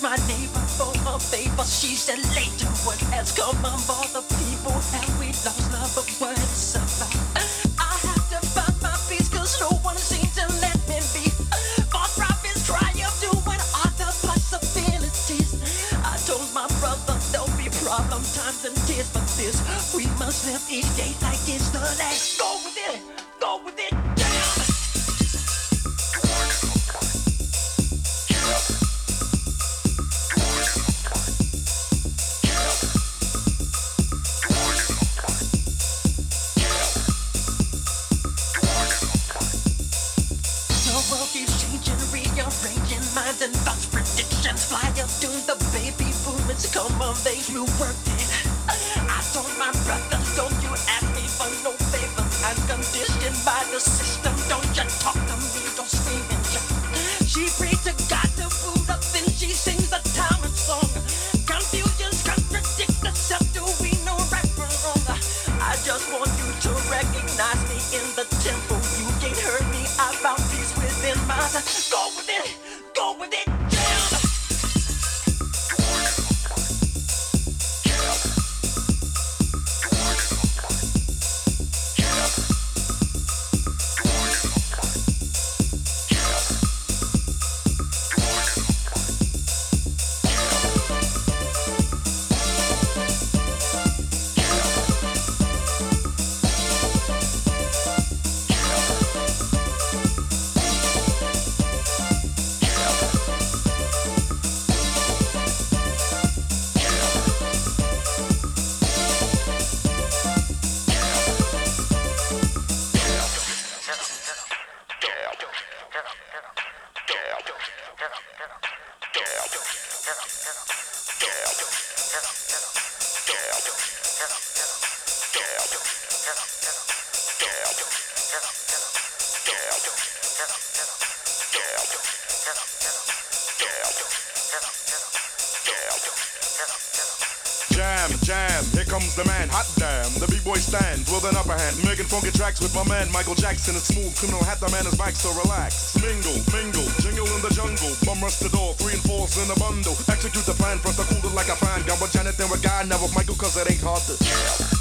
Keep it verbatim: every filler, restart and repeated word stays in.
my neighbor for a favor. She said later what has come among the people. Have we lost love, but what is about? I have to find my peace, cause no one seems to let me be. False prophets cry up to what are the possibilities. I told my brother there'll be problem times and tears, but this we must live each day like it's the last. Go with it, go with it, down. Minds and thoughts, predictions fly up to the baby boomers. Come of age, we worked it. I told my brother, don't you ask me for no favors. I'm conditioned by the system. Don't you talk to me, don't scream and shout. She prayed to God to food up, then she sings a Talmud song. Confusions contradict herself. Do we know right from wrong? I just want you to recognize me in the temple. You can't hurt me about peace within myself. Go with it. Go with it, down. Jam, jam, here comes the man, hot damn. The b-boy stands with an upper hand, making funky tracks with my man Michael Jackson. A smooth criminal hat, the man is back, so relax. Mingle, mingle, jingle in the jungle. Bum rush the door, three and fours in a bundle. Execute the plan, press the cooler like a fan. Got with Janet, then with God, now with Michael, cause it ain't hard to.